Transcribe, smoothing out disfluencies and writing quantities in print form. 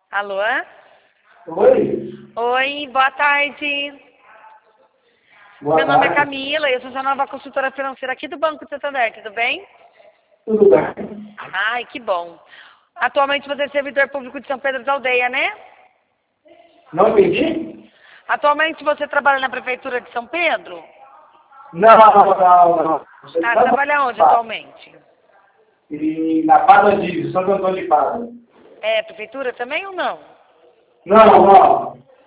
Alô? Oi. Oi, boa tarde. Boa Meu nome é tarde. Camila e eu sou sua nova consultora financeira aqui do Banco Santander, tudo bem? Tudo bem? Ai, que bom. Atualmente você é servidor público de São Pedro da Aldeia, né? Não entendi? Atualmente você trabalha na Prefeitura de São Pedro? Não. Você Ah, tá trabalha onde atualmente? E na Padre de Santo Antônio de Pádua. É Prefeitura também ou não? Não.